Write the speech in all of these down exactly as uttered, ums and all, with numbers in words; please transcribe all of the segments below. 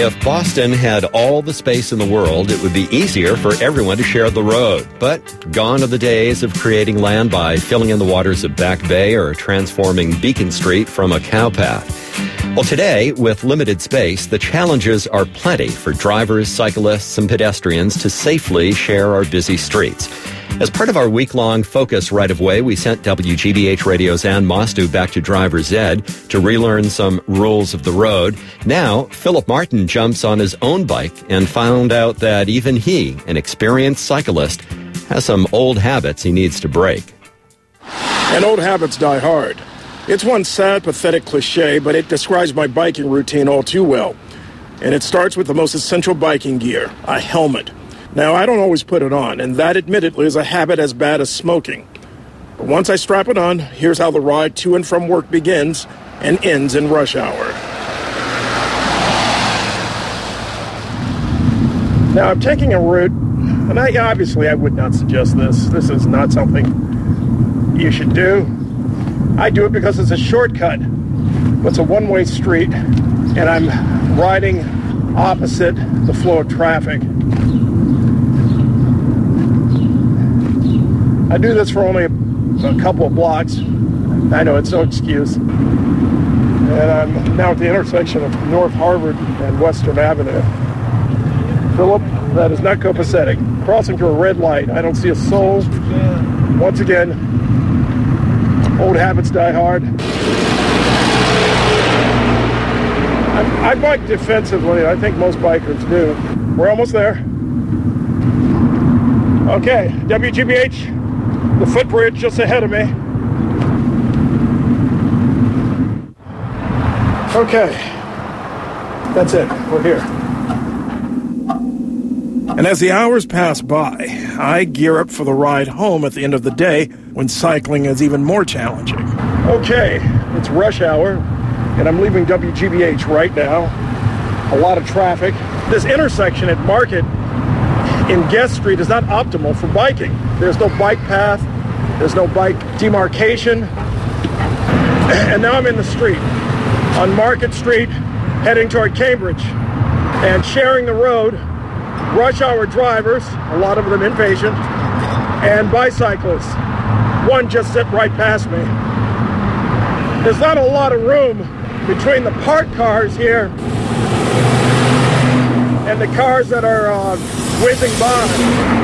If Boston had all the space in the world, it would be easier for everyone to share the road. But gone are the days of creating land by filling in the waters of Back Bay or transforming Beacon Street from a cowpath. Well, today, with limited space, the challenges are plenty for drivers, cyclists, and pedestrians to safely share our busy streets. As part of our week-long Focus Right-of-Way, we sent W G B H Radio's Ann Mostu back to driver's ed to relearn some rules of the road. Now, Philip Martin jumps on his own bike and found out that even he, an experienced cyclist, has some old habits he needs to break. And old habits die hard. It's one sad, pathetic cliche, but it describes my biking routine all too well. And it starts with the most essential biking gear, a helmet. Now, I don't always put it on, and that admittedly is a habit as bad as smoking. But once I strap it on, here's how the ride to and from work begins and ends in rush hour. Now, I'm taking a route, and I, obviously I would not suggest this. This is not something you should do. I do it because it's a shortcut. It's a one-way street, and I'm riding opposite the flow of traffic. I do this for only a, a couple of blocks. I know it's no excuse. And I'm now at the intersection of North Harvard and Western Avenue. Philip, that is not copacetic. Crossing through a red light. I don't see a soul. Once again, old habits die hard. I, I bike defensively. I think most bikers do. We're almost there. Okay, W G B H. The footbridge just ahead of me. Okay, that's it, we're here. And as the hours pass by, I gear up for the ride home at the end of the day when cycling is even more challenging. Okay, it's rush hour, and I'm leaving W G B H right now. A lot of traffic. This intersection at Market in Guest Street is not optimal for biking. There's no bike path, there's no bike demarcation, and now I'm in the street on Market Street heading toward Cambridge and sharing the road, rush hour drivers, a lot of them impatient, and bicyclists. One just zipped right past me. There's not a lot of room between the parked cars here and the cars that are uh, whizzing by.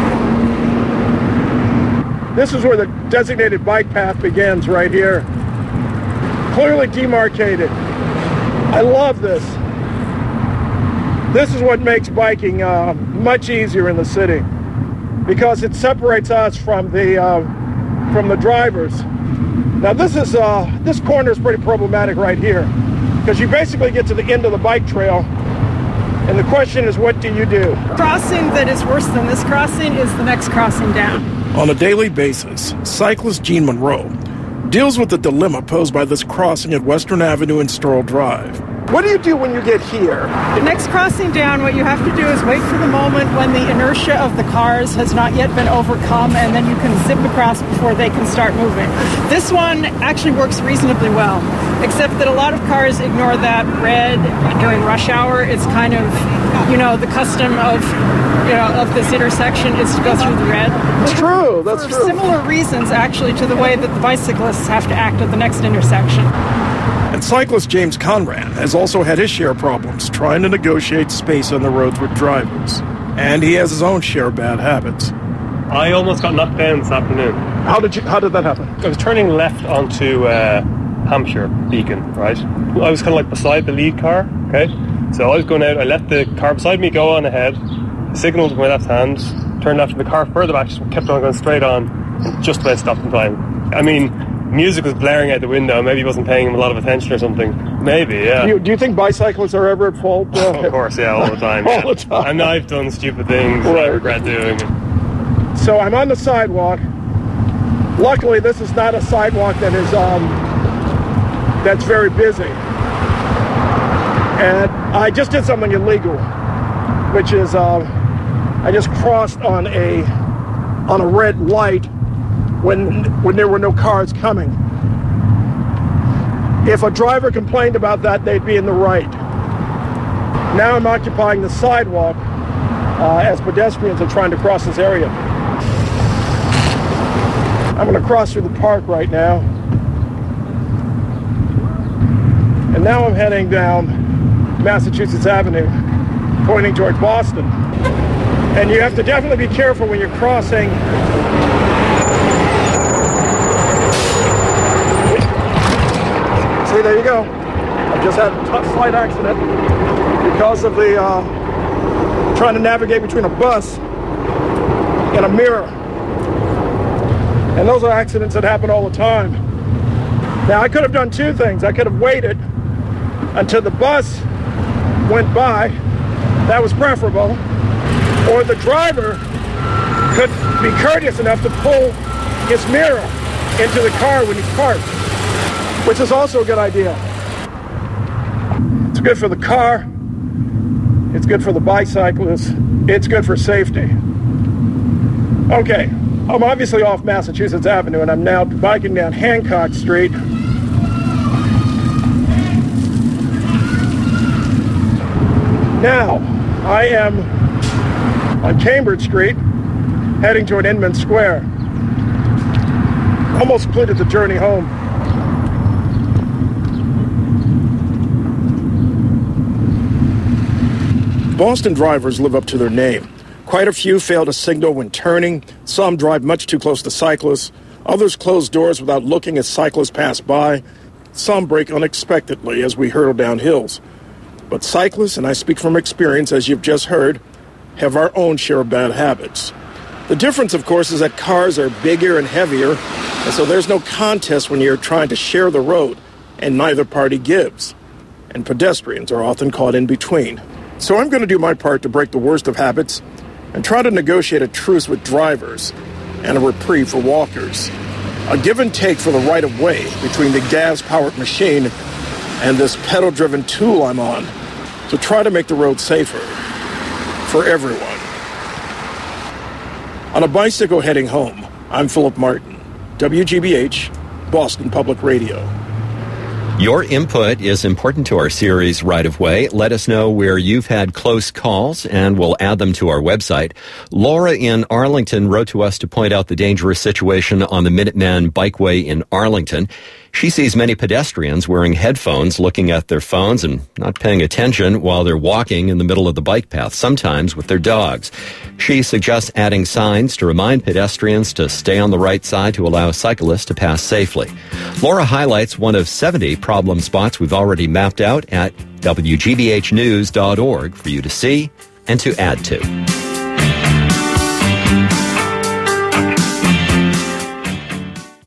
This is where the designated bike path begins, right here. Clearly demarcated. I love this. This is what makes biking uh, much easier in the city, because it separates us from the uh, from the drivers. Now this is uh, this corner is pretty problematic right here, because you basically get to the end of the bike trail. And the question is, what do you do? Crossing that is worse than this crossing is the next crossing down. On a daily basis, cyclist Jean Monroe deals with the dilemma posed by this crossing at Western Avenue and Sterl Drive. What do you do when you get here? The next crossing down, what you have to do is wait for the moment when the inertia of the cars has not yet been overcome, and then you can zip across before they can start moving. This one actually works reasonably well, except that a lot of cars ignore that red during rush hour. It's kind of, you know, the custom of, you know, of this intersection is to go through the red. That's true, that's for true. Similar reasons, actually, to the way that the bicyclists have to act at the next intersection. And cyclist James Conran has also had his share of problems trying to negotiate space on the roads with drivers. And he has his own share of bad habits. I almost got knocked down this afternoon. How did you? How did that happen? I was turning left onto uh, Hampshire Beacon, right? I was kind of like beside the lead car, okay? So I was going out, I let the car beside me go on ahead, signaled with my left hand, turned after the car further back, just kept on going straight on, and just about stopped in time. I mean, music was blaring out the window. Maybe he wasn't paying him a lot of attention or something. Maybe, yeah. Do you, do you think bicyclists are ever at fault? Uh, of course, yeah, all the time. all yeah. the time. I know I've done stupid things right. that I regret doing. So I'm on the sidewalk. Luckily, this is not a sidewalk that is um, that's very busy. And I just did something illegal, which is uh, I just crossed on a on a red light when when there were no cars coming. If a driver complained about that, they'd be in the right. Now I'm occupying the sidewalk uh, as pedestrians are trying to cross this area. I'm going to cross through the park right now. And now I'm heading down Massachusetts Avenue, pointing toward Boston. And you have to definitely be careful when you're crossing. See, there you go. I just had a tough slight accident because of the uh, trying to navigate between a bus and a mirror. And those are accidents that happen all the time. Now, I could have done two things. I could have waited until the bus went by. That was preferable. Or the driver could be courteous enough to pull his mirror into the car when he's parked, which is also a good idea. It's good for the car. It's good for the bicyclist. It's good for safety. Okay, I'm obviously off Massachusetts Avenue, and I'm now biking down Hancock Street. Now, I am on Cambridge Street, heading toward Inman Square. Almost completed the journey home. Boston drivers live up to their name. Quite a few fail to signal when turning. Some drive much too close to cyclists. Others close doors without looking as cyclists pass by. Some brake unexpectedly as we hurtle down hills. But cyclists, and I speak from experience as you've just heard, have our own share of bad habits. The difference, of course, is that cars are bigger and heavier, and so there's no contest when you're trying to share the road, and neither party gives. And pedestrians are often caught in between. So I'm going to do my part to break the worst of habits and try to negotiate a truce with drivers and a reprieve for walkers. A give and take for the right-of-way between the gas-powered machine and this pedal-driven tool I'm on to try to make the road safer for everyone. On a bicycle heading home, I'm Philip Martin, W G B H, Boston Public Radio. Your input is important to our series Right of Way. Let us know where you've had close calls, and we'll add them to our website. Laura in Arlington wrote to us to point out the dangerous situation on the Minuteman Bikeway in Arlington. She sees many pedestrians wearing headphones, looking at their phones and not paying attention while they're walking in the middle of the bike path, sometimes with their dogs. She suggests adding signs to remind pedestrians to stay on the right side to allow cyclists to pass safely. Laura highlights one of seventy problem spots we've already mapped out at W G B H news dot org for you to see and to add to.